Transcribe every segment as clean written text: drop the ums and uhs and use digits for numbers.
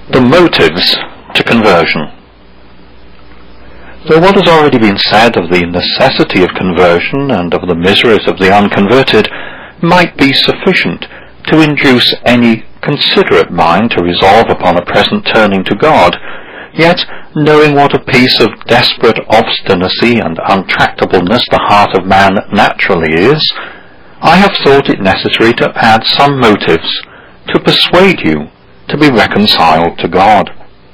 The motives to conversion. Though what has already been said of the necessity of conversion and of the miseries of the unconverted might be sufficient to induce any considerate mind to resolve upon a present turning to God, yet, knowing what a piece of desperate obstinacy and untractableness the heart of man naturally is, I have thought it necessary to add some motives to persuade you to be reconciled to God.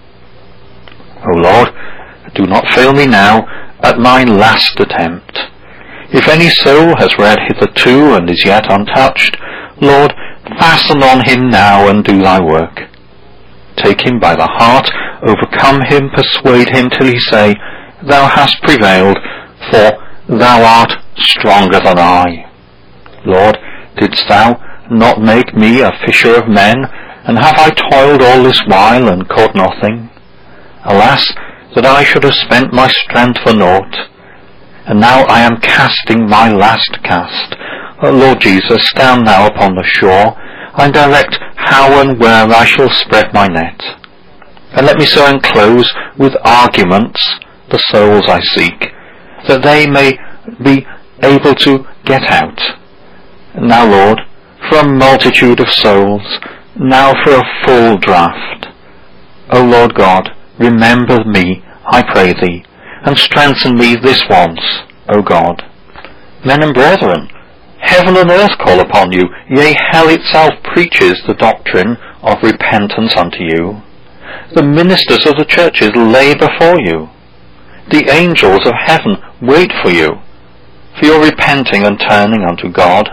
O Lord, do not fail me now at my last attempt. If any soul has read hitherto and is yet untouched, Lord, fasten on him now and do thy work. Take him by the heart, overcome him, persuade him till he say, Thou hast prevailed, for thou art stronger than I. Lord, didst thou not make me a fisher of men, and have I toiled all this while and caught nothing? Alas, that I should have spent my strength for naught, and now I am casting my last cast. O Lord Jesus, stand thou upon the shore, and direct how and where I shall spread my net, and let me so enclose with arguments the souls I seek, that they may be able to get out. Now, Lord, for a multitude of souls, now for a full draught. O Lord God, remember me, I pray thee, and strengthen me this once, O God. Men and brethren, heaven and earth call upon you, yea, hell itself preaches the doctrine of repentance unto you. The ministers of the churches lay before you. The angels of heaven wait for you, for your repenting and turning unto God.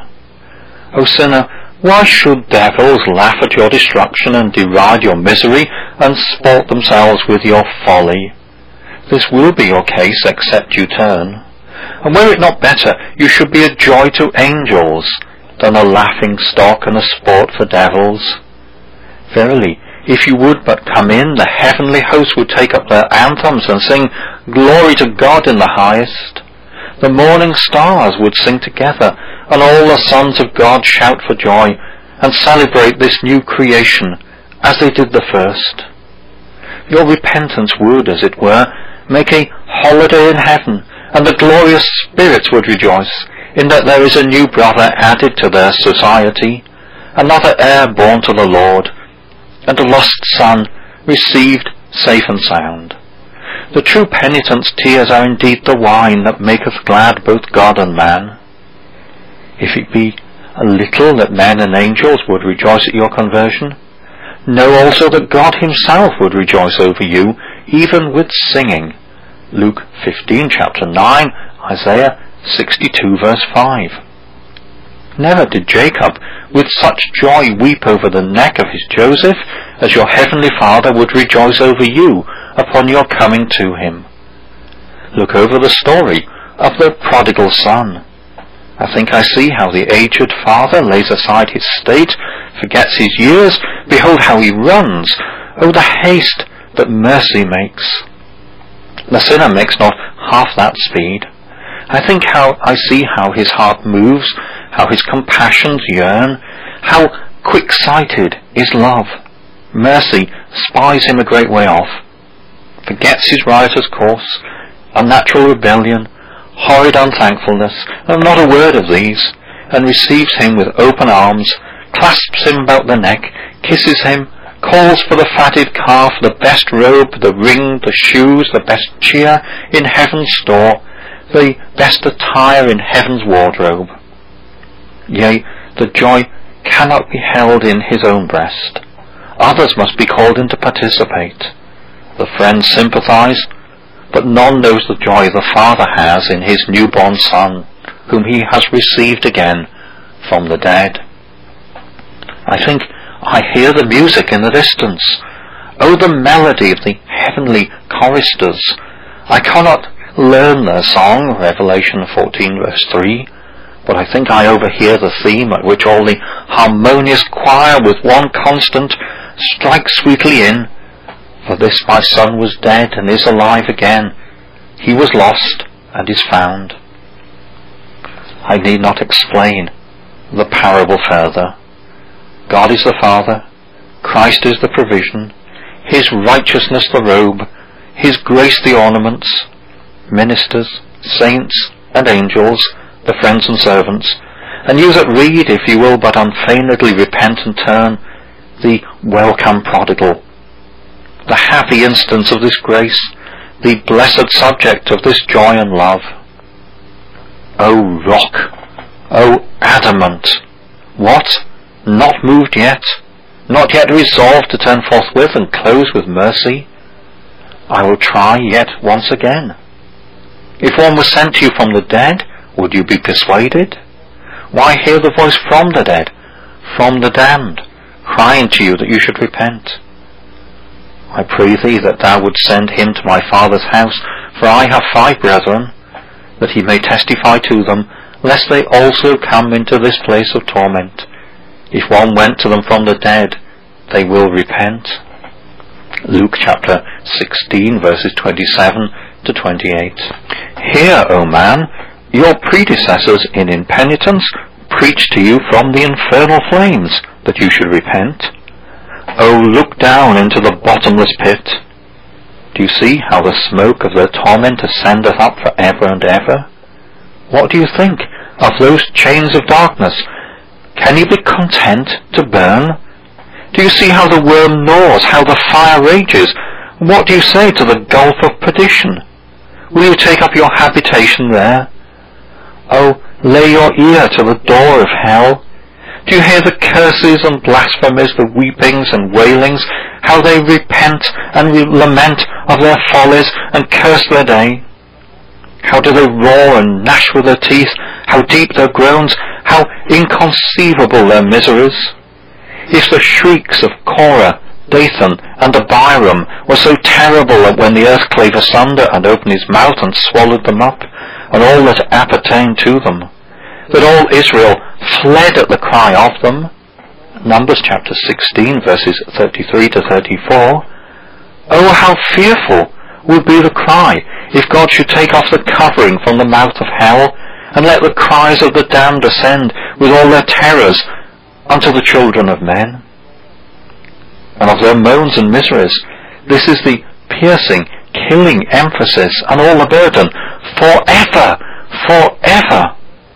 O sinner, why should devils laugh at your destruction and deride your misery and sport themselves with your folly? This will be your case except you turn. And were it not better, you should be a joy to angels than a laughing stock and a sport for devils? Verily, if you would but come in, the heavenly host would take up their anthems and sing, Glory to God in the highest. The morning stars would sing together, and all the sons of God shout for joy, and celebrate this new creation, as they did the first. Your repentance would, as it were, make a holiday in heaven, and the glorious spirits would rejoice, in that there is a new brother added to their society, another heir born to the Lord, and a lost son received safe and sound. The true penitent's tears are indeed the wine that maketh glad both God and man. If it be a little that men and angels would rejoice at your conversion, know also that God himself would rejoice over you, even with singing. Luke 15, chapter 9, Isaiah 62, verse 5. Never did Jacob with such joy weep over the neck of his Joseph as your heavenly Father would rejoice over you upon your coming to him. Look over the story of the prodigal son. I think I see how the aged father lays aside his state, forgets his years. Behold how he runs. Oh, the haste that mercy makes. The sinner makes not half that speed. I see how his heart moves, how his compassions yearn, how quick-sighted is love. Mercy spies him a great way off, forgets his riotous course, unnatural rebellion, horrid unthankfulness, and not a word of these, and receives him with open arms, clasps him about the neck, kisses him, calls for the fatted calf, the best robe, the ring, the shoes, the best cheer in heaven's store, the best attire in heaven's wardrobe. Yea, the joy cannot be held in his own breast. Others must be called in to participate. The friends sympathize, but none knows the joy the Father has in his newborn Son, whom he has received again from the dead. I think I hear the music in the distance. Oh, the melody of the heavenly choristers. I cannot learn their song, Revelation 14, verse 3, but I think I overhear the theme at which all the harmonious choir with one constant strikes sweetly in. For this my son was dead and is alive again. He was lost and is found. I need not explain the parable further. God is the Father, Christ is the provision, His righteousness the robe, His grace the ornaments, ministers, saints, and angels, the friends and servants, and you that read, if you will but unfeignedly repent and turn, the welcome prodigal, the happy instance of this grace, the blessed subject of this joy and love. O rock, O adamant, what? Not moved yet? Not yet resolved to turn forthwith and close with mercy? I will try yet once again. If one was sent to you from the dead, would you be persuaded? Why hear the voice from the dead, from the damned, crying to you that you should repent? I pray thee that thou wouldst send him to my father's house, for I have 5 brethren, that he may testify to them, lest they also come into this place of torment. If one went to them from the dead, they will repent. Luke chapter 16, verses 27 to 28. Hear, O man, your predecessors in impenitence preached to you from the infernal flames, that you should repent. O look down into the bottomless pit. Do you see how the smoke of their torment ascendeth up for ever and ever? What do you think of those chains of darkness? Can you be content to burn? Do you see how the worm gnaws, how the fire rages? What do you say to the gulf of perdition? Will you take up your habitation there? Oh, lay your ear to the door of hell. Do you hear the curses and blasphemies, the weepings and wailings, how they repent and lament of their follies and curse their day? How do they roar and gnash with their teeth? How deep their groans? How inconceivable their miseries? If the shrieks of Korah, Dathan, and Abiram were so terrible that when the earth clave asunder and opened his mouth and swallowed them up, and all that appertained to them, that all Israel fled at the cry of them, Numbers chapter 16, verses 33 to 34, oh, how fearful would be the cry if God should take off the covering from the mouth of hell, and let the cries of the damned ascend with all their terrors unto the children of men. And of their moans and miseries, this is the piercing, killing emphasis, and all the burden, forever, forever.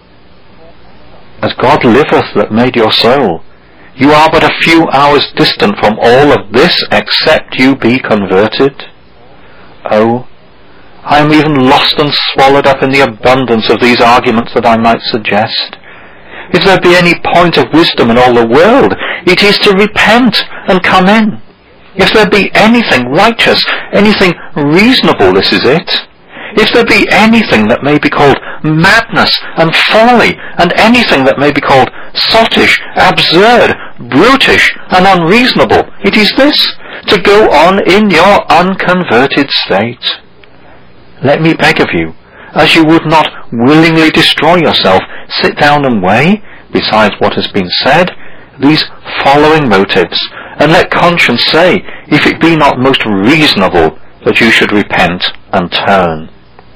As God liveth that made your soul, you are but a few hours distant from all of this, except you be converted. Oh, I am even lost and swallowed up in the abundance of these arguments that I might suggest. If there be any point of wisdom in all the world, it is to repent and come in. If there be anything righteous, anything reasonable, this is it. If there be anything that may be called madness and folly, and anything that may be called sottish, absurd, brutish, and unreasonable, it is this, to go on in your unconverted state. Let me beg of you, as you would not willingly destroy yourself, sit down and weigh, besides what has been said, these following motives, and let conscience say, if it be not most reasonable, that you should repent and turn.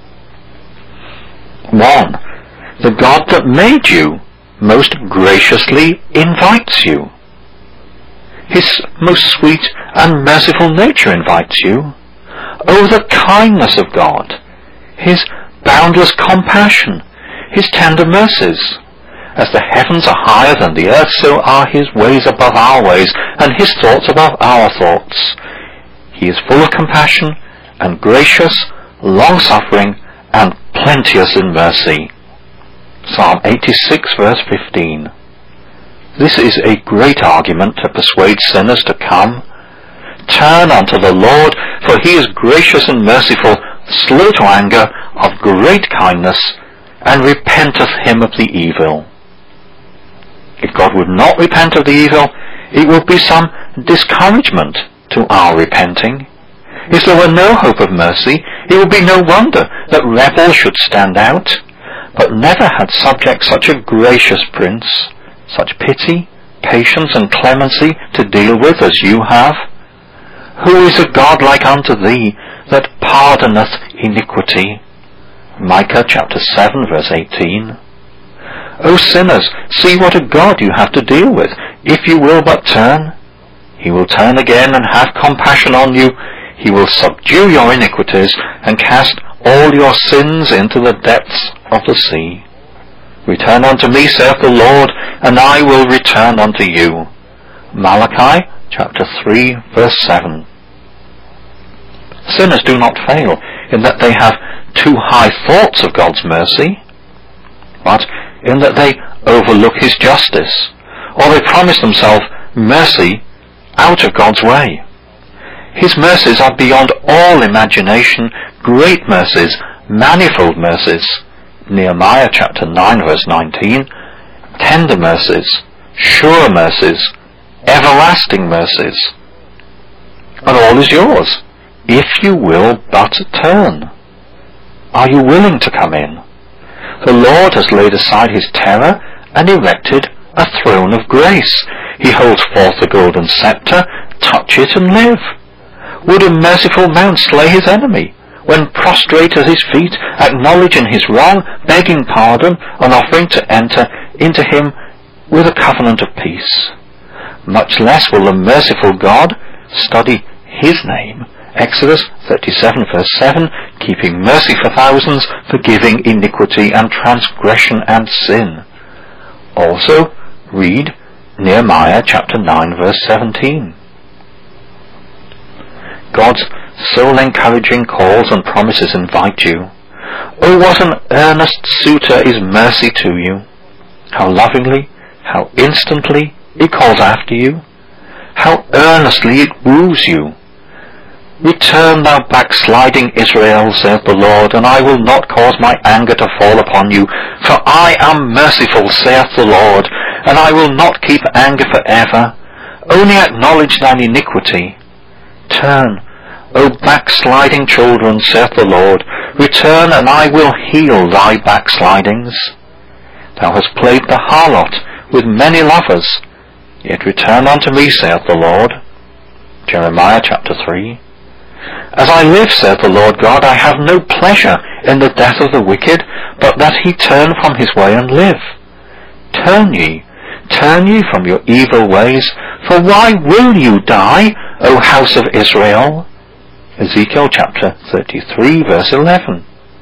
1. The God that made you most graciously invites you. His most sweet and merciful nature invites you. Oh, the kindness of God, His boundless compassion, His tender mercies. As the heavens are higher than the earth, so are His ways above our ways, and His thoughts above our thoughts. He is full of compassion, and gracious, long-suffering, and plenteous in mercy. Psalm 86, verse 15. This is a great argument to persuade sinners to come. Turn unto the Lord, for He is gracious and merciful, slow to anger, of great kindness, and repenteth him of the evil. If God would not repent of the evil, it would be some discouragement to our repenting. If there were no hope of mercy, it would be no wonder that rebels should stand out. But never had subject such a gracious prince, such pity, patience, and clemency to deal with as you have. Who is a God like unto thee, that pardoneth iniquity? Micah chapter 7, verse 18. O sinners, see what a God you have to deal with, if you will but turn. He will turn again and have compassion on you. He will subdue your iniquities and cast all your sins into the depths of the sea. Return unto me, saith the Lord, and I will return unto you. Malachi chapter 3 verse 7. Sinners do not fail in that they have too high thoughts of God's mercy, but in that they overlook his justice, or they promise themselves mercy out of God's way. His mercies are beyond all imagination, great mercies, manifold mercies. Nehemiah chapter 9 verse 19. Tender mercies, sure mercies, everlasting mercies. And all is yours, if you will but turn. Are you willing to come in? The Lord has laid aside his terror and erected a throne of grace. He holds forth the golden scepter. Touch it and live. Would a merciful man slay his enemy, when prostrate at his feet, acknowledging his wrong, begging pardon, and offering to enter into him with a covenant of peace? Much less will the merciful God study his name. Exodus 37 verse 7, keeping mercy for thousands, forgiving iniquity and transgression and sin. Also, read Nehemiah chapter 9 verse 17. God's soul-encouraging calls and promises invite you. Oh, what an earnest suitor is mercy to you! How lovingly, how instantly it calls after you! How earnestly it woos you! Return, thou backsliding Israel, saith the Lord, and I will not cause my anger to fall upon you. For I am merciful, saith the Lord, and I will not keep anger forever. Only acknowledge thine iniquity. Turn, O backsliding children, saith the Lord. Return, and I will heal thy backslidings. Thou hast played the harlot with many lovers, yet return unto me, saith the Lord. Jeremiah chapter 3. As I live, saith the Lord God, I have no pleasure in the death of the wicked, but that he turn from his way and live. Turn ye from your evil ways, for why will you die, O house of Israel? Ezekiel chapter 33 verse 11.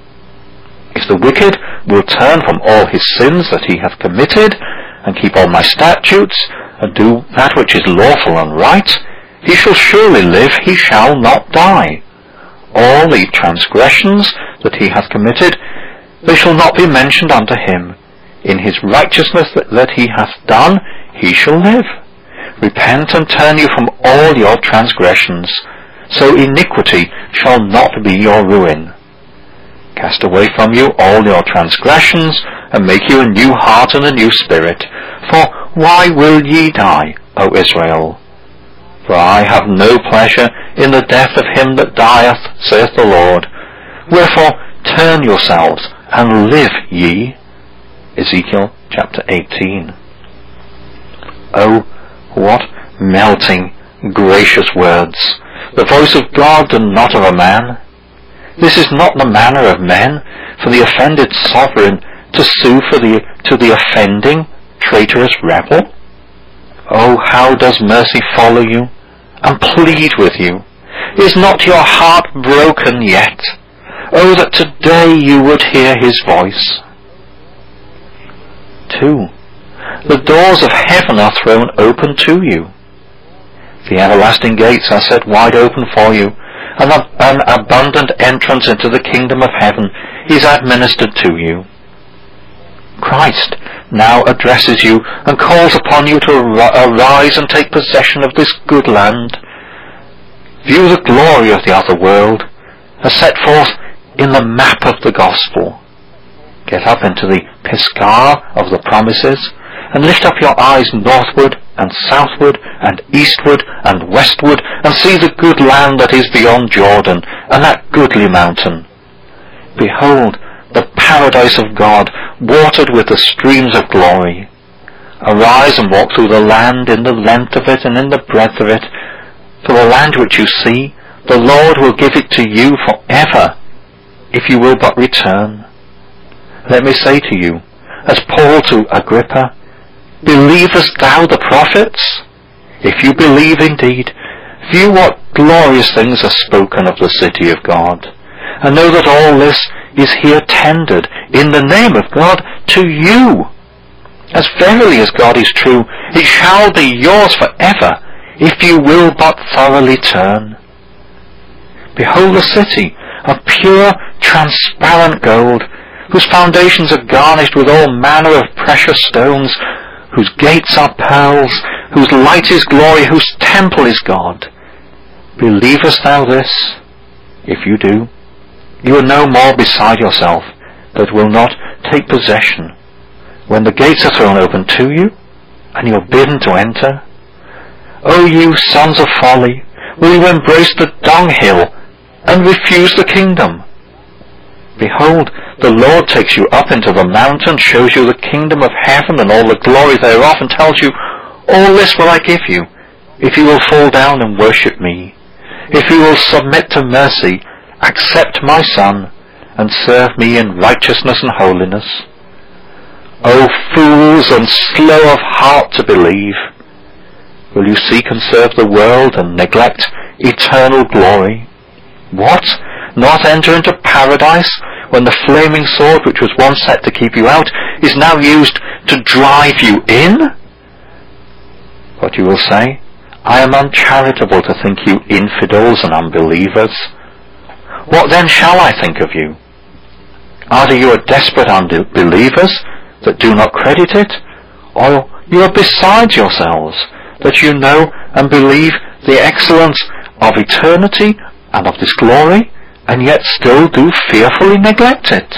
If the wicked will turn from all his sins that he hath committed, and keep all my statutes, and do that which is lawful and right, he shall surely live, he shall not die. All the transgressions that he hath committed, they shall not be mentioned unto him. In his righteousness that he hath done, he shall live. Repent and turn you from all your transgressions, so iniquity shall not be your ruin. Cast away from you all your transgressions, and make you a new heart and a new spirit. For why will ye die, O Israel? For I have no pleasure in the death of him that dieth, saith the Lord. Wherefore turn yourselves, and live ye. Ezekiel chapter 18. Oh, what melting, gracious words! The voice of God and not of a man. This is not the manner of men, for the offended sovereign to sue to the offending, traitorous rebel. Oh, how does mercy follow you and plead with you? Is not your heart broken yet? Oh, that today you would hear his voice. 2. The doors of heaven are thrown open to you. The everlasting gates are set wide open for you, and an abundant entrance into the kingdom of heaven is administered to you. Christ now addresses you and calls upon you to arise and take possession of this good land. View the glory of the other world as set forth in the map of the gospel. Get up into the Pisgah of the promises, and lift up your eyes northward and southward and eastward and westward, and see the good land that is beyond Jordan, and that goodly mountain. Behold, the paradise of God, watered with the streams of glory. Arise and walk through the land in the length of it and in the breadth of it. For the land which you see, the Lord will give it to you forever, if you will but return. Let me say to you, as Paul to Agrippa, believest thou the prophets? If you believe indeed, view what glorious things are spoken of the city of God, and know that all this is here tendered in the name of God to you. As verily as God is true, it shall be yours forever, if you will but thoroughly turn. Behold the city of pure, transparent gold, whose foundations are garnished with all manner of precious stones, whose gates are pearls, whose light is glory, whose temple is God. Believest thou this? If you do, you are no more beside yourself, but will not take possession when the gates are thrown open to you, and you are bidden to enter. O you sons of folly, will you embrace the dunghill and refuse the kingdom? Behold, the Lord takes you up into the mountain, shows you the kingdom of heaven and all the glory thereof, and tells you, all this will I give you, if you will fall down and worship me. If you will submit to mercy, accept my Son, and serve me in righteousness and holiness. O fools and slow of heart to believe, will you seek and serve the world and neglect eternal glory? What? Not enter into paradise when the flaming sword which was once set to keep you out is now used to drive you in? But you will say, I am uncharitable to think you infidels and unbelievers. What then shall I think of you? Either you are desperate unbelievers that do not credit it, or you are beside yourselves, that you know and believe the excellence of eternity and of this glory, and yet still do fearfully neglect it.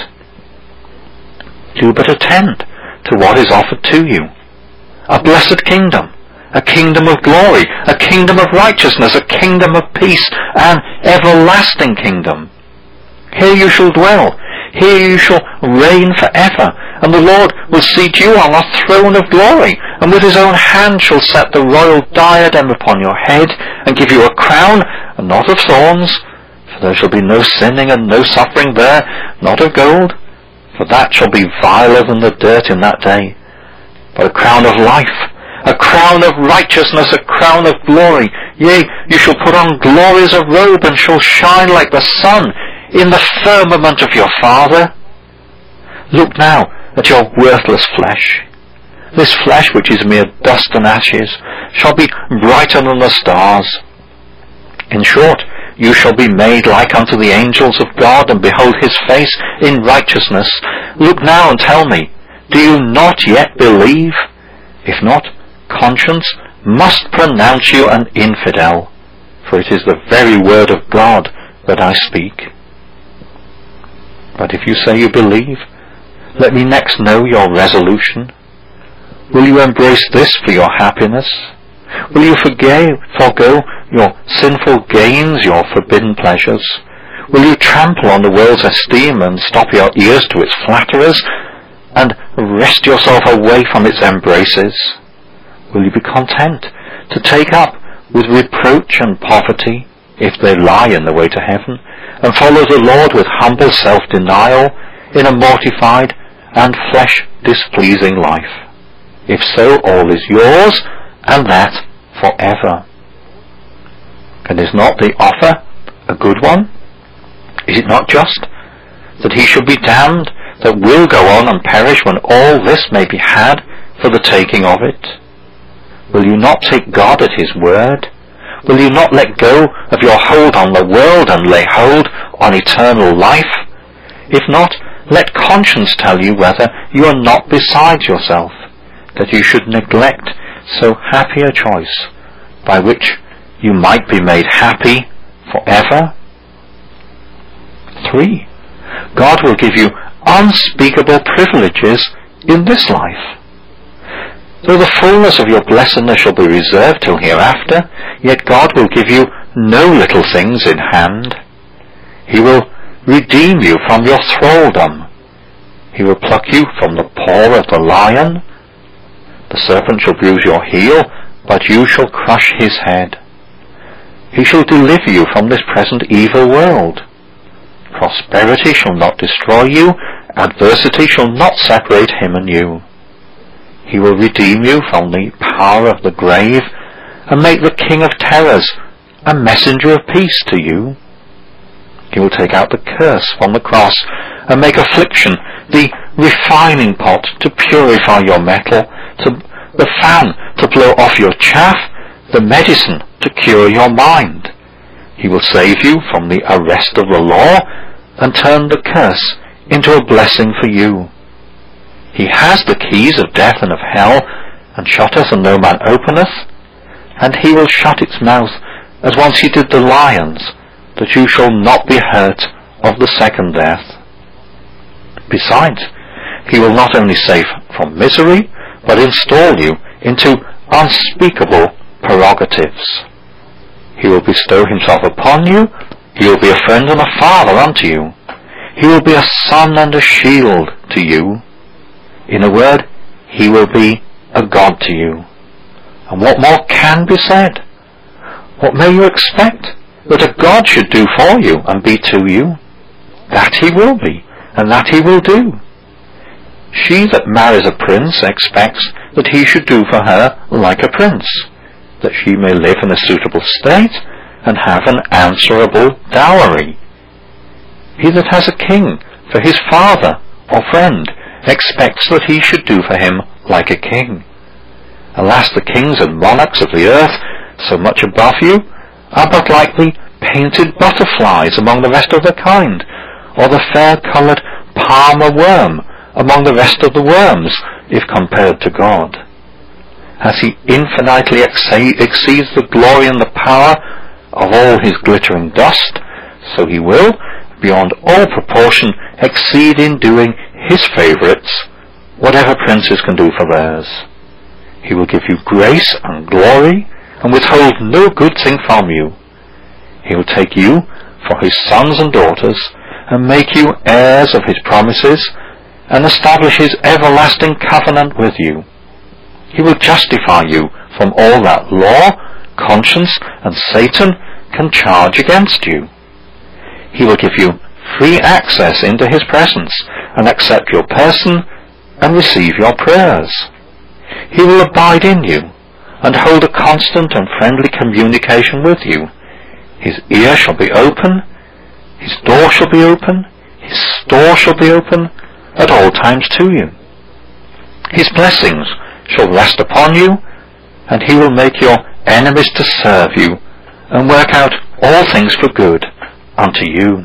Do but attend to what is offered to you. A blessed kingdom, a kingdom of glory, a kingdom of righteousness, a kingdom of peace, an everlasting kingdom. Here you shall dwell, here you shall reign forever, and the Lord will seat you on a throne of glory, and with his own hand shall set the royal diadem upon your head, and give you a crown, and not of thorns, for there shall be no sinning and no suffering there, not of gold, for that shall be viler than the dirt in that day, but a crown of life, a crown of righteousness, a crown of glory. Yea, you shall put on glory as a robe, and shall shine like the sun in the firmament of your Father. Look now at your worthless flesh. This flesh, which is mere dust and ashes, shall be brighter than the stars. In short, you shall be made like unto the angels of God, and behold his face in righteousness. Look now and tell me, do you not yet believe? If not, conscience must pronounce you an infidel, for it is the very word of God that I speak. But if you say you believe, let me next know your resolution. Will you embrace this for your happiness? Will you forego your sinful gains, your forbidden pleasures? Will you trample on the world's esteem and stop your ears to its flatterers, and wrest yourself away from its embraces? Will you be content to take up with reproach and poverty, if they lie in the way to heaven, and follow the Lord with humble self-denial in a mortified and flesh-displeasing life? If so, all is yours, and that forever. And is not the offer a good one? Is it not just that he should be damned that will go on and perish when all this may be had for the taking of it? Will you not take God at his word? Will you not let go of your hold on the world and lay hold on eternal life? If not, let conscience tell you whether you are not beside yourself, that you should neglect so happy a choice, by which you might be made happy forever. 3. God will give you unspeakable privileges in this life. Though the fullness of your blessedness shall be reserved till hereafter, yet God will give you no little things in hand. He will redeem you from your thraldom. He will pluck you from the paw of the lion. The serpent shall bruise your heel, but you shall crush his head. He shall deliver you from this present evil world. Prosperity shall not destroy you, adversity shall not separate him and you. He will redeem you from the power of the grave, and make the king of terrors a messenger of peace to you. He will take out the curse from the cross and make affliction the refining pot to purify your metal, the fan to blow off your chaff, the medicine to cure your mind. He will save you from the arrest of the law and turn the curse into a blessing for you. He has the keys of death and of hell, and shutteth and no man openeth, and he will shut its mouth as once he did the lions, that you shall not be hurt of the second death. Besides, he will not only save from misery, but install you into unspeakable prerogatives. He will bestow himself upon you, he will be a friend and a father unto you, he will be a son and a shield to you. In a word, he will be a God to you. And what more can be said? What may you expect that a God should do for you and be to you? That he will be, and that he will do. She that marries a prince expects that he should do for her like a prince, that she may live in a suitable state and have an answerable dowry. He that has a king for his father or friend expects that he should do for him like a king. Alas, the kings and monarchs of the earth, so much above you, are but like the painted butterflies among the rest of their kind, or the fair-coloured palmer worm among the rest of the worms, if compared to God. As he infinitely exceeds the glory and the power of all his glittering dust, so he will, beyond all proportion, exceed in doing his favourites whatever princes can do for theirs. He will give you grace and glory, and withhold no good thing from you. He will take you for his sons and daughters, and make you heirs of his promises, and establish his everlasting covenant with you. He will justify you from all that law, conscience, and Satan can charge against you. He will give you free access into his presence, and accept your person, and receive your prayers. He will abide in you, and hold a constant and friendly communication with you. His ear shall be open, his door shall be open, his store shall be open, at all times to you. His blessings shall rest upon you, and he will make your enemies to serve you, and work out all things for good unto you.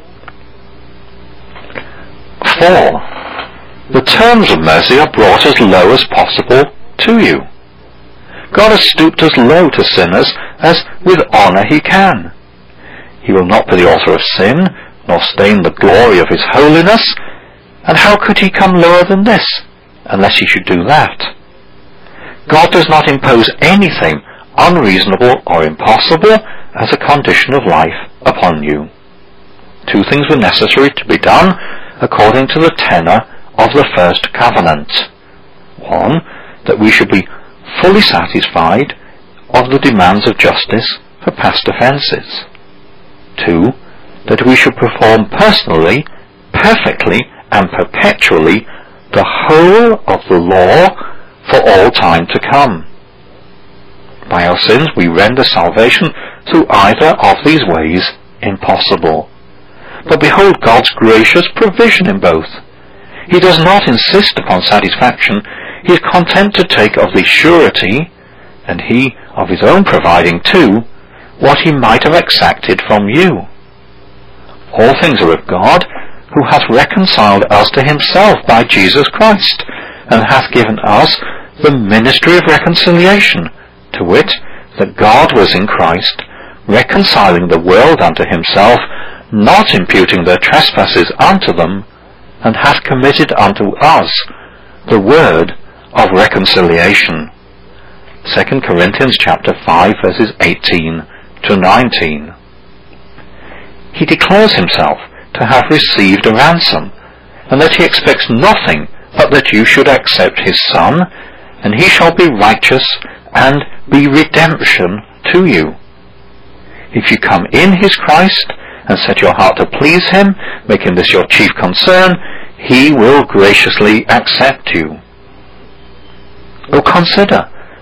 4. The terms of mercy are brought as low as possible to you. God has stooped as low to sinners as with honour he can. He will not be the author of sin, nor stain the glory of his holiness, and how could he come lower than this, unless he should do that? God does not impose anything unreasonable or impossible as a condition of life upon you. 2 things were necessary to be done according to the tenor of the first covenant. 1, that we should be fully satisfied of the demands of justice for past offences. 2, that we should perform personally, perfectly, and perpetually the whole of the law for all time to come. By our sins we render salvation through either of these ways impossible. But behold God's gracious provision in both. He does not insist upon satisfaction. He is content to take of the surety, and he of his own providing too, what he might have exacted from you. All things are of God, who hath reconciled us to himself by Jesus Christ, and hath given us the ministry of reconciliation, to wit, that God was in Christ, reconciling the world unto himself, not imputing their trespasses unto them, and hath committed unto us the word of reconciliation. 2 Corinthians chapter 5 verses 18 to 19. He declares himself to have received a ransom, and that he expects nothing but that you should accept his Son, and he shall be righteous and be redemption to you. If you come in his Christ, and set your heart to please him, making this your chief concern, he will graciously accept you. Oh, consider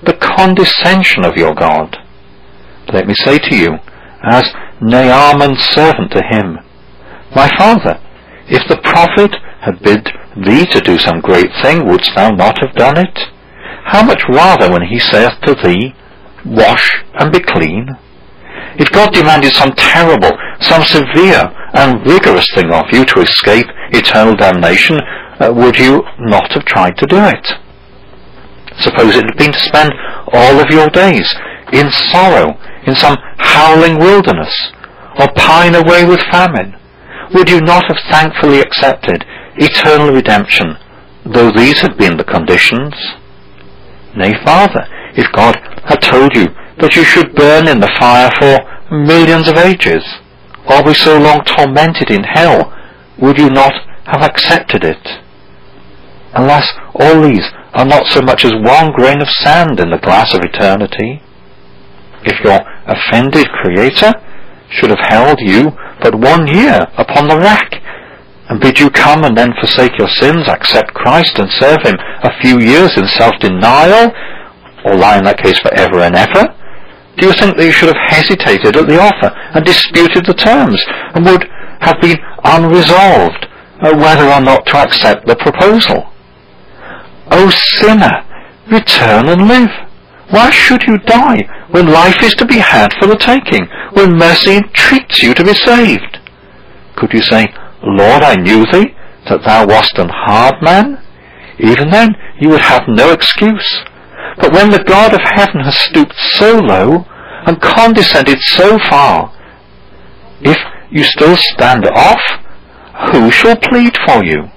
the condescension of your God. Let me say to you, as Naaman's servant to him, My father, if the prophet had bid thee to do some great thing, wouldst thou not have done it? How much rather when he saith to thee, Wash and be clean? If God demanded some terrible, some severe and rigorous thing of you to escape eternal damnation, would you not have tried to do it? Suppose it had been to spend all of your days in sorrow in some howling wilderness, or pine away with famine. Would you not have thankfully accepted eternal redemption, though these had been the conditions? Nay, Father, if God had told you that you should burn in the fire for millions of ages, or be so long tormented in hell, would you not have accepted it? Alas, all these are not so much as one grain of sand in the glass of eternity. If your offended Creator should have held you but 1 year upon the rack, and bid you come and then forsake your sins, accept Christ and serve Him a few years in self-denial, or lie in that case for ever and ever, do you think that you should have hesitated at the offer and disputed the terms, and would have been unresolved whether or not to accept the proposal? O sinner, return and live. Why should you die when life is to be had for the taking, when mercy entreats you to be saved? Could you say, Lord, I knew thee, that thou wast an hard man? Even then you would have no excuse. But when the God of heaven has stooped so low and condescended so far, if you still stand off, who shall plead for you?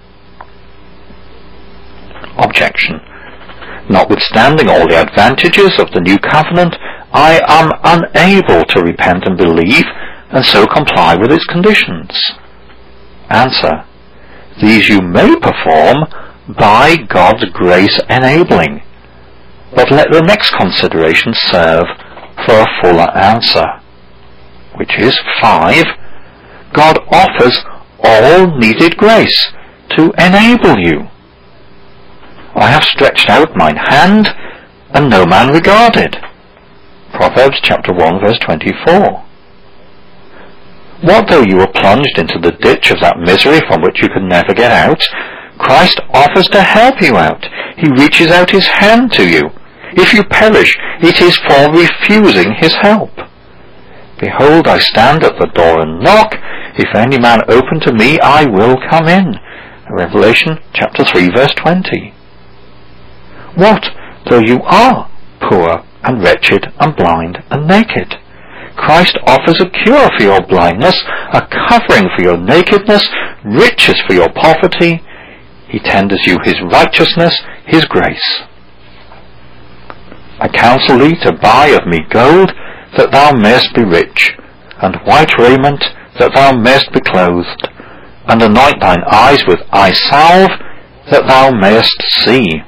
Objection. Notwithstanding all the advantages of the new covenant, I am unable to repent and believe, and so comply with its conditions. Answer. These you may perform by God's grace enabling, but let the next consideration serve for a fuller answer, which is 5. God offers all needed grace to enable you. I have stretched out mine hand, and no man regarded. Proverbs chapter 1 verse 24. What though you were plunged into the ditch of that misery from which you could never get out? Christ offers to help you out. He reaches out His hand to you. If you perish, it is for refusing His help. Behold, I stand at the door and knock. If any man open to me, I will come in. Revelation chapter 3 verse 20. What though you are poor and wretched and blind and naked? Christ offers a cure for your blindness, a covering for your nakedness, riches for your poverty. He tenders you His righteousness, His grace. I counsel thee to buy of me gold, that thou mayest be rich, and white raiment, that thou mayest be clothed, and anoint thine eyes with eye salve, that thou mayest see.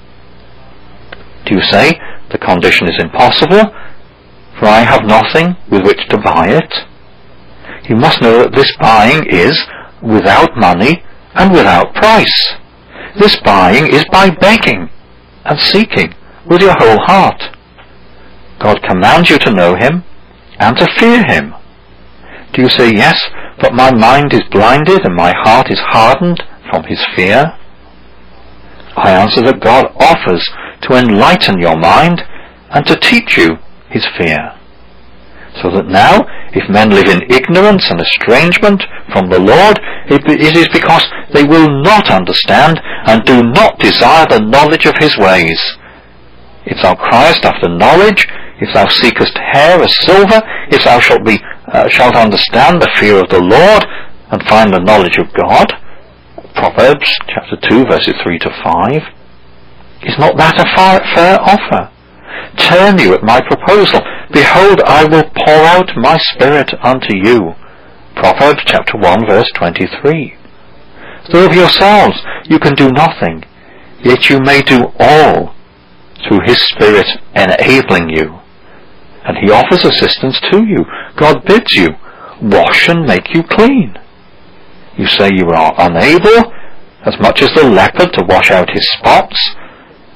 Do you say, the condition is impossible, for I have nothing with which to buy it? You must know that this buying is without money and without price. This buying is by begging and seeking with your whole heart. God commands you to know Him and to fear Him. Do you say, yes, but my mind is blinded and my heart is hardened from His fear? I answer that God offers to enlighten your mind and to teach you His fear, so that now, if men live in ignorance and estrangement from the Lord, it is because they will not understand and do not desire the knowledge of His ways. If thou criest after knowledge, if thou seekest hair as silver, if thou shalt understand the fear of the Lord and find the knowledge of God, Proverbs chapter 2 verses 3 to 5, is not that a fair offer? Turn you at my proposal. Behold, I will pour out my Spirit unto you. Proverbs chapter 1 verse 23. Though of yourselves you can do nothing, yet you may do all through His Spirit enabling you. And He offers assistance to you. God bids you wash and make you clean. You say you are unable, as much as the leopard, to wash out his spots,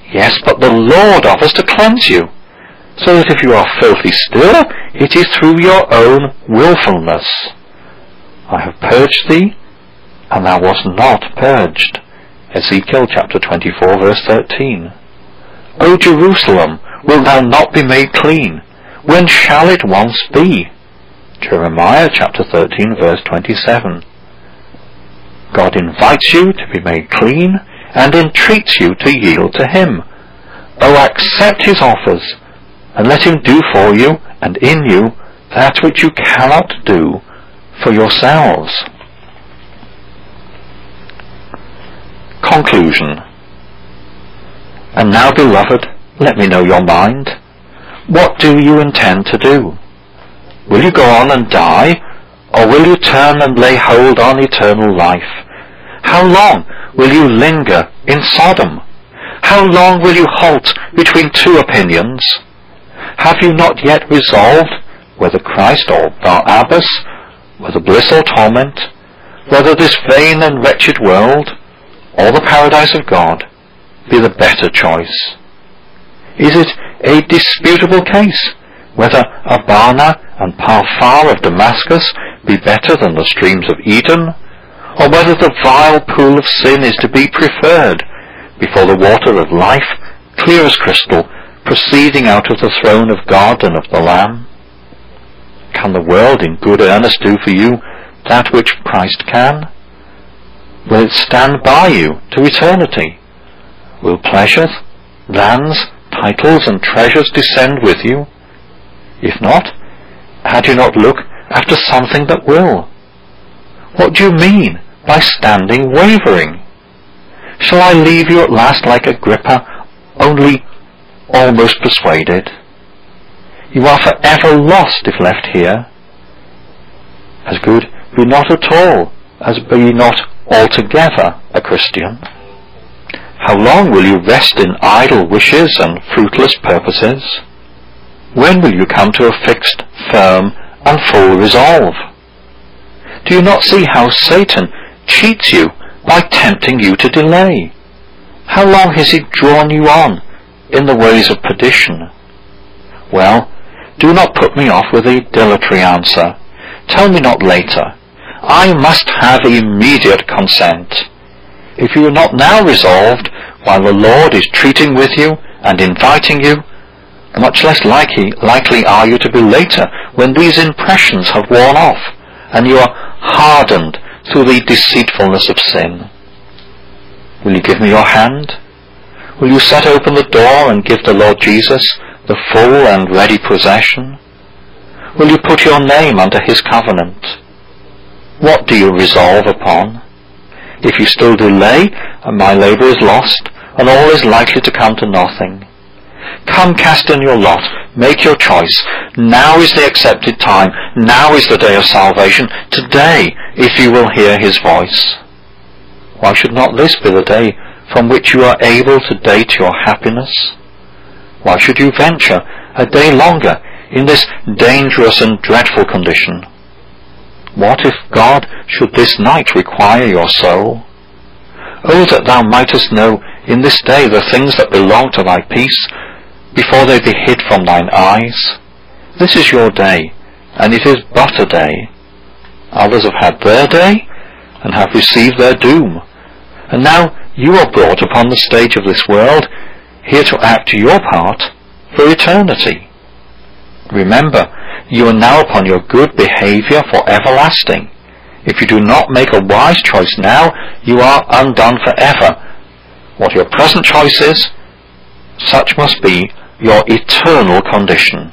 Yes, but the Lord offers to cleanse you, so that if you are filthy still, it is through your own wilfulness. I have purged thee, and thou wast not purged. Ezekiel chapter 24, verse 13. O Jerusalem, wilt thou not be made clean? When shall it once be? Jeremiah chapter 13, verse 27. God invites you to be made clean and entreats you to yield to him. O accept his offers, and let him do for you and in you that which you cannot do for yourselves. Conclusion. And now, beloved, let me know your mind. What do you intend to do? Will you go on and die, or will you turn and lay hold on eternal life? How long will you linger in Sodom? How long will you halt between two opinions? Have you not yet resolved whether Christ or Barabbas, whether bliss or torment, whether this vain and wretched world, or the paradise of God, be the better choice? Is it a disputable case whether Abana and Parphar of Damascus be better than the streams of Eden, or whether the vile pool of sin is to be preferred before the water of life, clear as crystal, proceeding out of the throne of God and of the Lamb? Can the world in good earnest do for you that which Christ can? Will it stand by you to eternity? Will pleasures, lands, titles and treasures descend with you? If not, had you not look after something that will? What do you mean by standing wavering? Shall I leave you at last like Agrippa, only almost persuaded? You are forever lost if left here. As good be not at all as be not altogether a Christian. How long will you rest in idle wishes and fruitless purposes? When will you come to a fixed, firm, and full resolve? Do you not see how Satan cheats you by tempting you to delay? How long has he drawn you on in the ways of perdition? Well, do not put me off with a dilatory answer. Tell me not later. I must have immediate consent. If you are not now resolved, while the Lord is treating with you and inviting you, much less likely are you to be later, when these impressions have worn off, and you are hardened through the deceitfulness of sin. Will you give me your hand? Will you set open the door and give the Lord Jesus the full and ready possession? Will you put your name under his covenant? What do you resolve upon? If you still delay, my labour is lost, and all is likely to come to nothing. Come, cast in your lot, make your choice. Now is the accepted time, now is the day of salvation, today, if you will hear his voice. Why should not this be the day from which you are able to date your happiness? Why should you venture a day longer in this dangerous and dreadful condition? What if God should this night require your soul? Oh, that thou mightest know in this day the things that belong to thy peace, before they be hid from thine eyes. This is your day, and it is but a day. Others have had their day, and have received their doom. And now you are brought upon the stage of this world, here to act your part for eternity. Remember, you are now upon your good behaviour for everlasting. If you do not make a wise choice now, you are undone forever. What your present choice is, such must be your eternal condition.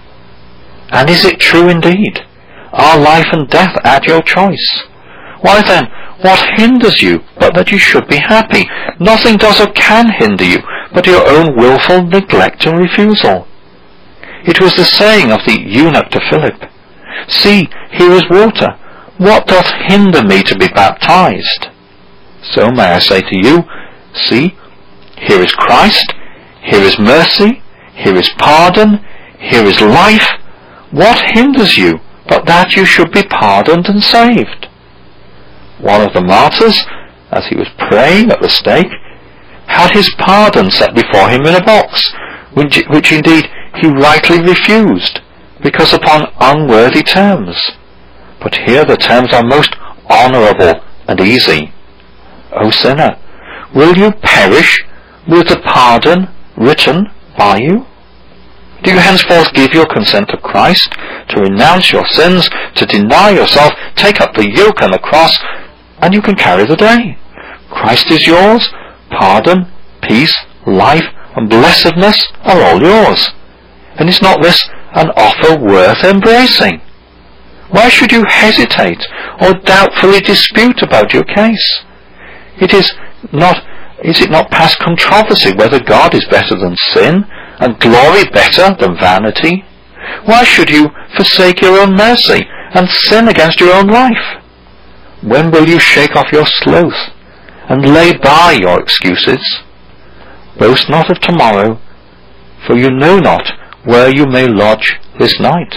And is it true indeed? Are life and death at your choice? Why then, what hinders you but that you should be happy? Nothing does or can hinder you but your own wilful neglect and refusal. It was the saying of the eunuch to Philip, See, here is water. What doth hinder me to be baptized? So may I say to you, See, here is Christ, here is mercy, here is pardon, here is life. What hinders you but that you should be pardoned and saved? One of the martyrs, as he was praying at the stake, had his pardon set before him in a box, which indeed he rightly refused, because upon unworthy terms. But here the terms are most honourable and easy. O sinner, will you perish with the pardon written by you? Do you henceforth give your consent to Christ, to renounce your sins, to deny yourself, take up the yoke and the cross, and you can carry the day? Christ is yours, pardon, peace, life, and blessedness are all yours. And is not this an offer worth embracing? Why should you hesitate or doubtfully dispute about your case? Is it not past controversy whether God is better than sin, and glory better than vanity? Why should you forsake your own mercy, and sin against your own life? When will you shake off your sloth, and lay by your excuses? Boast not of tomorrow, for you know not where you may lodge this night.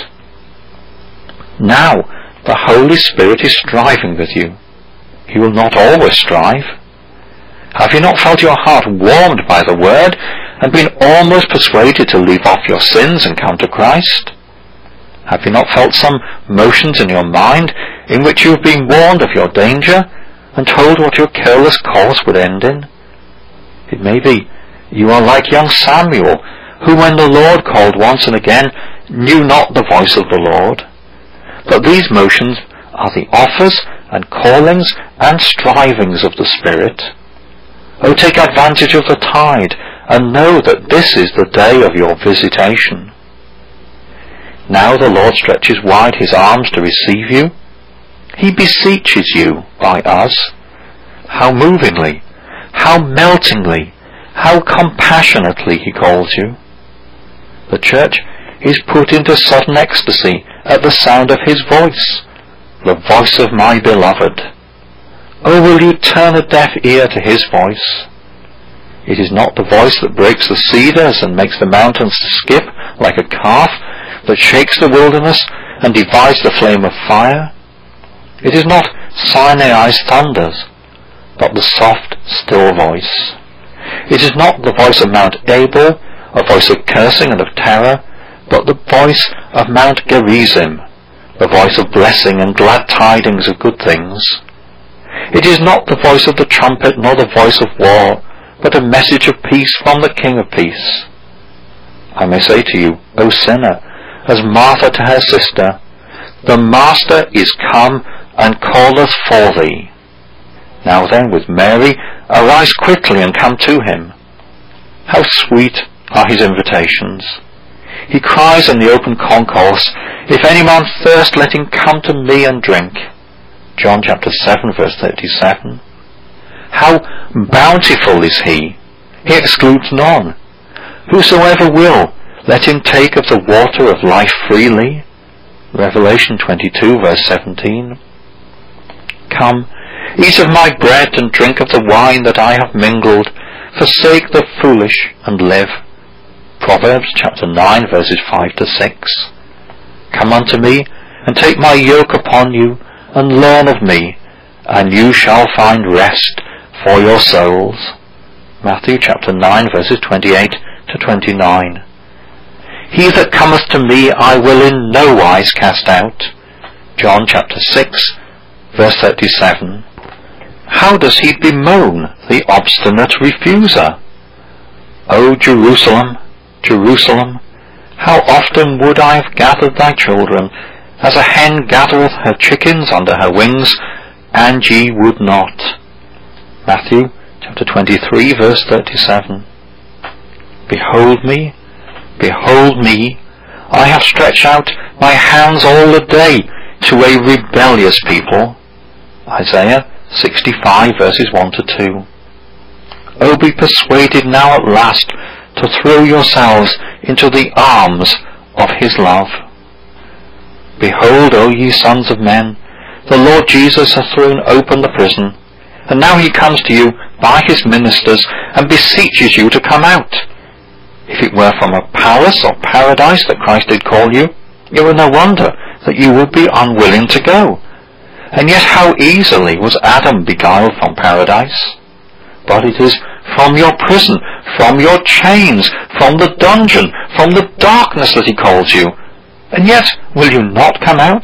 Now the Holy Spirit is striving with you. He will not always strive. Have you not felt your heart warmed by the word, and been almost persuaded to leave off your sins and come to Christ? Have you not felt some motions in your mind in which you have been warned of your danger, and told what your careless course would end in? It may be you are like young Samuel, who when the Lord called once and again, knew not the voice of the Lord. But these motions are the offers and callings and strivings of the Spirit. Oh, take advantage of the tide, and know that this is the day of your visitation. Now the Lord stretches wide his arms to receive you. He beseeches you by us. How movingly, how meltingly, how compassionately he calls you. The church is put into sudden ecstasy at the sound of his voice, the voice of my beloved. Oh, will you turn a deaf ear to his voice? It is not the voice that breaks the cedars and makes the mountains to skip like a calf, that shakes the wilderness and divides the flame of fire. It is not Sinai's thunders, but the soft, still voice. It is not the voice of Mount Abel, a voice of cursing and of terror, but the voice of Mount Gerizim, the voice of blessing and glad tidings of good things. It is not the voice of the trumpet nor the voice of war, but a message of peace from the King of peace. I may say to you, O sinner, as Martha to her sister, the Master is come and calleth for thee. Now then, with Mary, arise quickly and come to him. How sweet are his invitations! He cries in the open concourse, If any man thirst, let him come to me and drink. John chapter 7, verse 37. How bountiful is he! He excludes none. Whosoever will, let him take of the water of life freely. Revelation 22, verse 17. Come, eat of my bread and drink of the wine that I have mingled. Forsake the foolish and live. Proverbs chapter 9, verses 5 to 6. Come unto me, and take my yoke upon you, and learn of me, and you shall find rest for your souls. Matthew chapter 9, verses 28 to 29. He that cometh to me I will in no wise cast out. John chapter 6, verse 37. How does he bemoan the obstinate refuser? O Jerusalem, Jerusalem, how often would I have gathered thy children, as a hen gathereth her chickens under her wings, and ye would not. Matthew chapter 23, verse 37. Behold me, I have stretched out my hands all the day to a rebellious people. Isaiah 65, verses 1 to 2. O be persuaded now at last to throw yourselves into the arms of his love. Behold, O ye sons of men, the Lord Jesus hath thrown open the prison, and now he comes to you by his ministers, and beseeches you to come out. If it were from a palace or paradise that Christ did call you, it were no wonder that you would be unwilling to go. And yet how easily was Adam beguiled from paradise? But it is from your prison, from your chains, from the dungeon, from the darkness that he calls you. And yet will you not come out?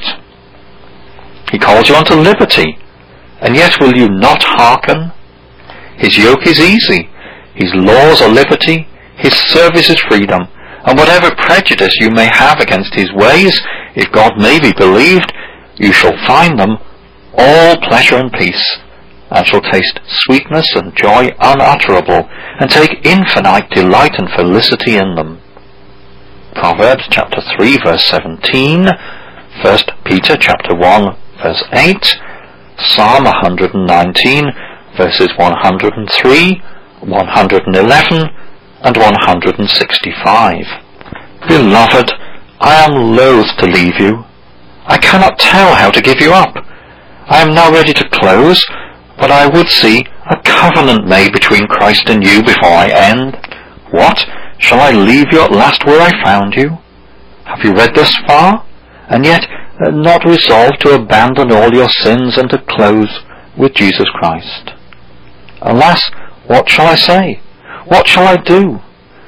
He calls you unto liberty, and yet will you not hearken? His yoke is easy, his laws are liberty, his service is freedom, and whatever prejudice you may have against his ways, if God may be believed, you shall find them all pleasure and peace, and shall taste sweetness and joy unutterable, and take infinite delight and felicity in them. Proverbs chapter 3 verse 17, 1 Peter chapter 1 verse 8, Psalm 119 verses 103, 111 and 165. Beloved, I am loath to leave you. I cannot tell how to give you up. I am now ready to close, but I would see a covenant made between Christ and you before I end. What? Shall I leave you at last where I found you? Have you read thus far, and yet not resolved to abandon all your sins and to close with Jesus Christ? Alas, what shall I say? What shall I do?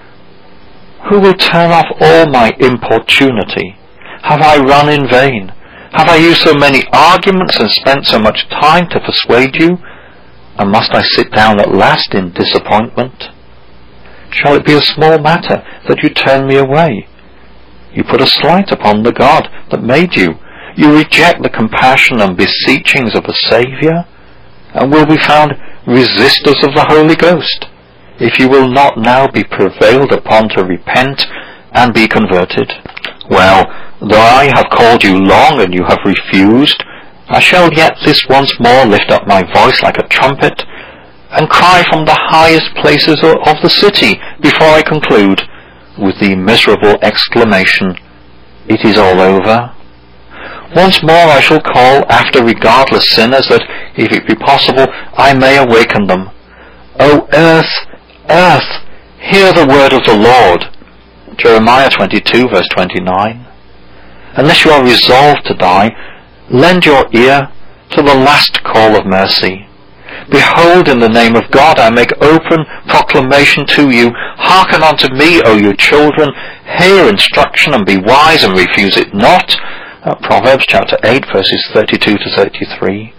Who will turn off all my importunity? Have I run in vain? Have I used so many arguments and spent so much time to persuade you? And must I sit down at last in disappointment? Shall it be a small matter that you turn me away? You put a slight upon the God that made you. You reject the compassion and beseechings of the Saviour, and will be found resistors of the Holy Ghost, if you will not now be prevailed upon to repent and be converted. Well, though I have called you long and you have refused, I shall yet this once more lift up my voice like a trumpet, and cry from the highest places of the city before I conclude, with the miserable exclamation, "It is all over." Once more I shall call after regardless sinners, that, if it be possible, I may awaken them. O earth, earth, hear the word of the Lord. Jeremiah 22 verse 29. Unless you are resolved to die, lend your ear to the last call of mercy. Behold, in the name of God I make open proclamation to you. Hearken unto me, O you children. Hear instruction and be wise, and refuse it not. Proverbs chapter 8 verses 32 to 33.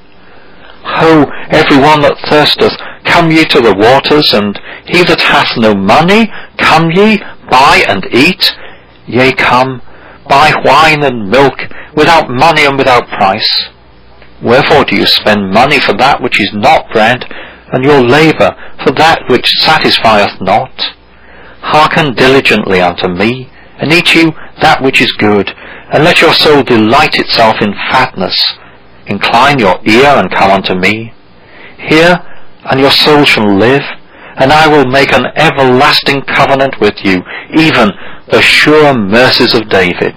Ho, every one that thirsteth, come ye to the waters, and he that hath no money, come ye, buy and eat. Yea, come, buy wine and milk, without money and without price. Wherefore do you spend money for that which is not bread, and your labour for that which satisfieth not? Hearken diligently unto me, and eat you that which is good, and let your soul delight itself in fatness. Incline your ear and come unto me. Hear, and your soul shall live, and I will make an everlasting covenant with you, even the sure mercies of David.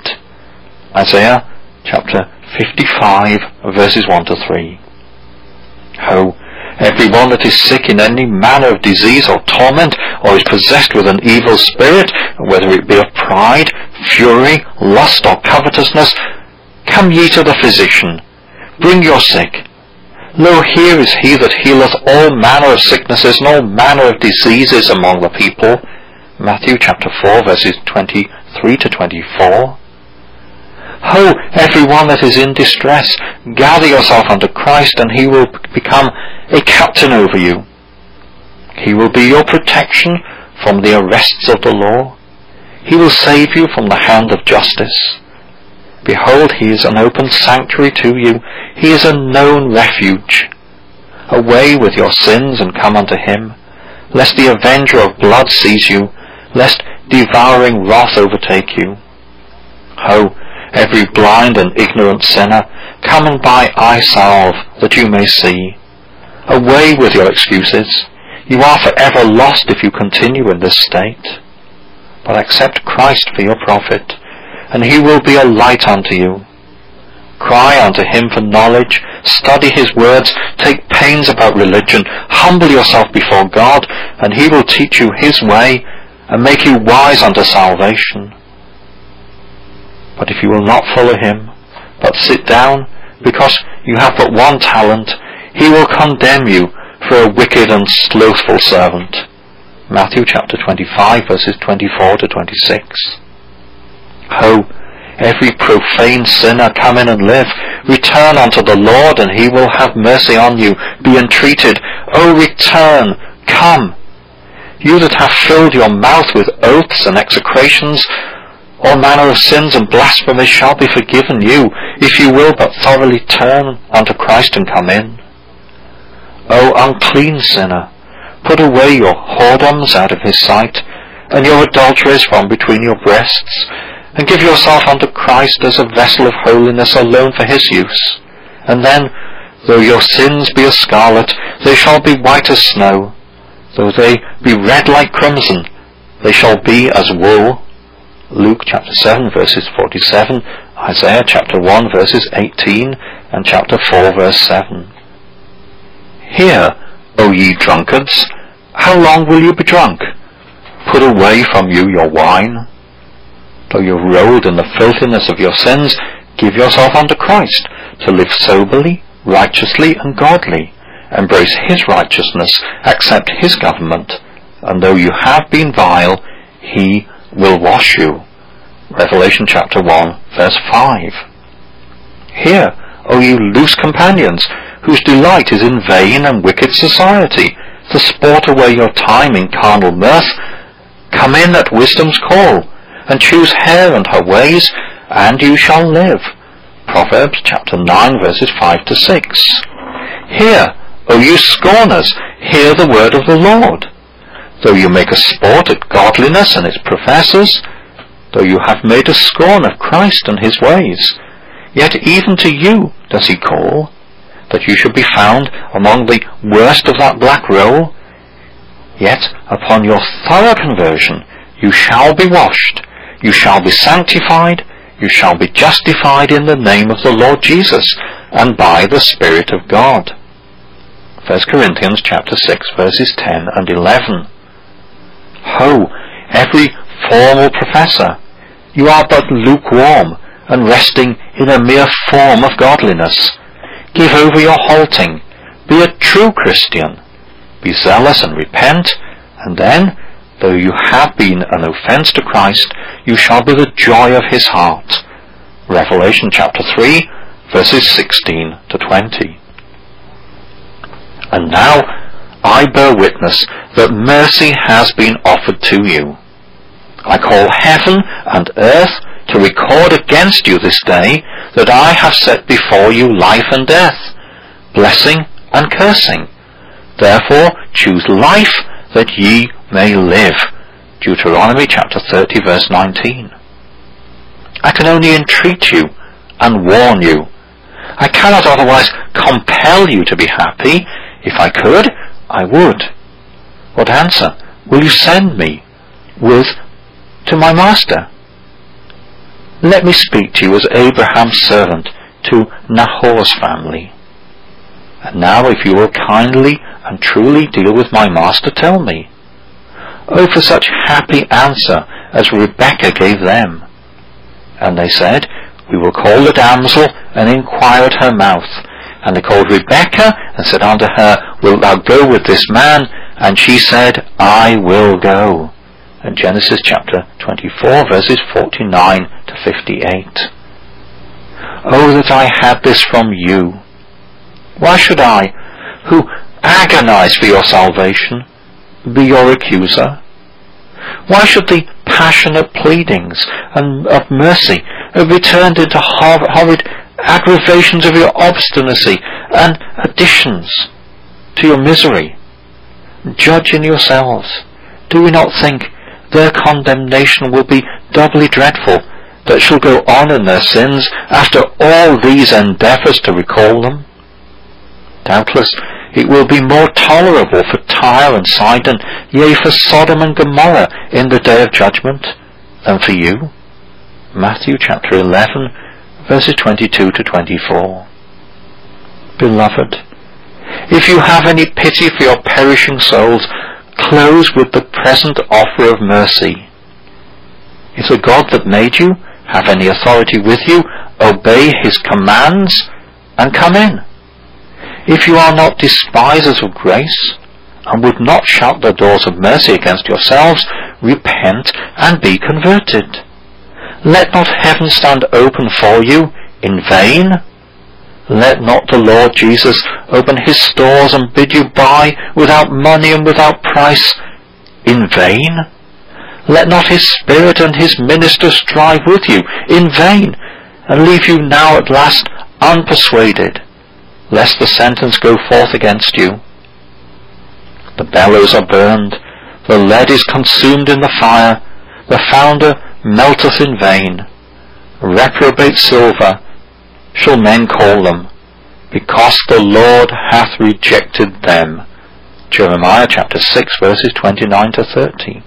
Isaiah chapter 55 verses 1 to 3. Ho, every one that is sick in any manner of disease or torment, or is possessed with an evil spirit, whether it be of pride, fury, lust, or covetousness, come ye to the physician. Bring your sick. Lo, here is he that healeth all manner of sicknesses and all manner of diseases among the people. Matthew chapter 4 verses 23 to 24. Ho, every one that is in distress, gather yourself unto Christ, and he will become a captain over you. He will be your protection from the arrests of the law. He will save you from the hand of justice. Behold, he is an open sanctuary to you. He is a known refuge. Away with your sins and come unto him, lest the avenger of blood seize you, lest devouring wrath overtake you. Ho, every blind and ignorant sinner, come and buy eye salve, that you may see. Away with your excuses. You are forever lost if you continue in this state. But accept Christ for your profit, and he will be a light unto you. Cry unto him for knowledge, study his words, take pains about religion, humble yourself before God, and he will teach you his way, and make you wise unto salvation. But if you will not follow him, but sit down, because you have but one talent, he will condemn you, for a wicked and slothful servant. Matthew chapter 25 verses 24 to 26. Ho, every profane sinner, come in and live. Return unto the Lord, and he will have mercy on you. Be entreated. O return, come. You that have filled your mouth with oaths and execrations, all manner of sins and blasphemies shall be forgiven you, if you will but thoroughly turn unto Christ and come in. O unclean sinner, put away your whoredoms out of his sight, and your adulteries from between your breasts, and give yourself unto Christ as a vessel of holiness alone for his use. And then, though your sins be as scarlet, they shall be white as snow. Though they be red like crimson, they shall be as wool. Luke chapter 7 verses 47, Isaiah chapter 1 verses 18, and chapter 4 verse 7. Hear, O ye drunkards, how long will you be drunk? Put away from you your wine. Though you have rolled in the filthiness of your sins, give yourself unto Christ, to live soberly, righteously, and godly. Embrace his righteousness, accept his government, and though you have been vile, he will wash you. Revelation chapter 1 verse 5. Hear, O you loose companions, whose delight is in vain and wicked society, to sport away your time in carnal mirth. Come in at wisdom's call, and choose her and her ways, and you shall live. Proverbs chapter 9 verses 5 to 6. Hear, O you scorners, hear the word of the Lord. Though you make a sport at godliness and its professors, though you have made a scorn of Christ and his ways, yet even to you does he call, that you should be found among the worst of that black roll. Yet upon your thorough conversion you shall be washed, you shall be sanctified, you shall be justified in the name of the Lord Jesus, and by the Spirit of God. 1 Corinthians chapter 6 verses 10 and 11. Ho, every formal professor, you are but lukewarm, and resting in a mere form of godliness. Give over your halting, be a true Christian, be zealous and repent, and then, though you have been an offence to Christ, you shall be the joy of his heart. Revelation chapter 3 verses 16 to 20. And now I bear witness that mercy has been offered to you. I call heaven and earth to record against you this day that I have set before you life and death, blessing and cursing. Therefore choose life that ye may live. Deuteronomy chapter 30 verse 19. I can only entreat you and warn you. I cannot otherwise compel you to be happy. If I could, I would. What answer will you send me with to my master? Let me speak to you as Abraham's servant to Nahor's family. And now if you will kindly and truly deal with my master, tell me. Oh, for such happy answer as Rebekah gave them. And they said, We will call the damsel and inquire at her mouth. And they called Rebekah and said unto her, Wilt thou go with this man? And she said, I will go. And Genesis chapter 24 verses 49 to 58. Oh, that I had this from you. Why should I, who agonize for your salvation, be your accuser? Why should the passionate pleadings and of mercy be turned into horrid aggravations of your obstinacy and additions to your misery? Judge in yourselves. Do we not think their condemnation will be doubly dreadful that shall go on in their sins after all these endeavours to recall them? Doubtless it will be more tolerable for Tyre and Sidon, yea, for Sodom and Gomorrah in the day of judgment, than for you. Matthew chapter 11 verses 22 to 24. Beloved, if you have any pity for your perishing souls, close with the present offer of mercy. If the God that made you have any authority with you, obey his commands and come in. If you are not despisers of grace, and would not shut the doors of mercy against yourselves, repent and be converted. Let not heaven stand open for you in vain. Let not the Lord Jesus open his stores and bid you buy without money and without price in vain. Let not his Spirit and his ministers strive with you in vain, and leave you now at last unpersuaded, lest the sentence go forth against you. The bellows are burned, the lead is consumed in the fire, the founder melteth in vain. Reprobate silver shall men call them, because the Lord hath rejected them. Jeremiah chapter 6 verses 29 to 30.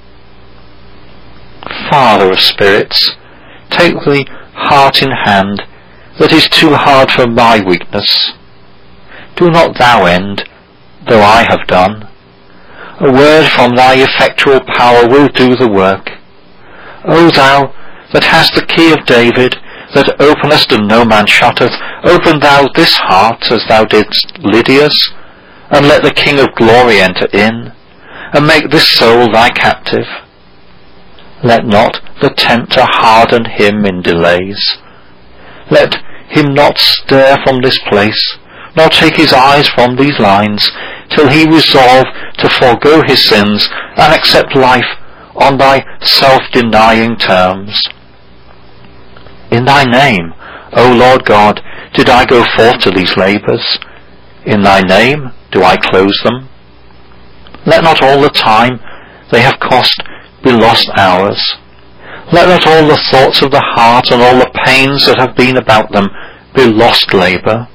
Father of spirits, take the heart in hand that is too hard for my weakness. Do not thou end, though I have done. A word from thy effectual power will do the work. O thou that hast the key of David, that openest and no man shutteth, open thou this heart as thou didst Lydia's, and let the King of glory enter in, and make this soul thy captive. Let not the tempter harden him in delays. Let him not stir from this place, nor take his eyes from these lines, till he resolve to forego his sins and accept life on thy self-denying terms. In thy name, O Lord God, did I go forth to these labours. In thy name do I close them. Let not all the time they have cost be lost hours. Let not all the thoughts of the heart and all the pains that have been about them be lost labour.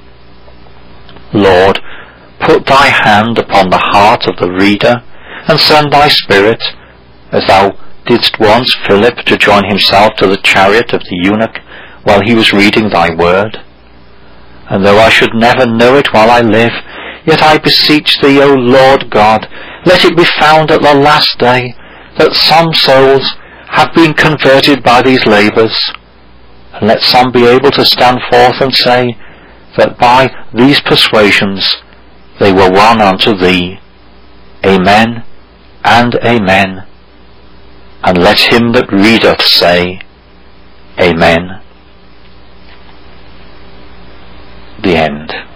Lord, put thy hand upon the heart of the reader, and send thy Spirit, as thou didst once Philip to join himself to the chariot of the eunuch while he was reading thy word. And though I should never know it while I live, yet I beseech thee, O Lord God, let it be found at the last day that some souls have been converted by these labours, and let some be able to stand forth and say that by these persuasions they were won unto thee. Amen and amen. And let him that readeth say, Amen. The end.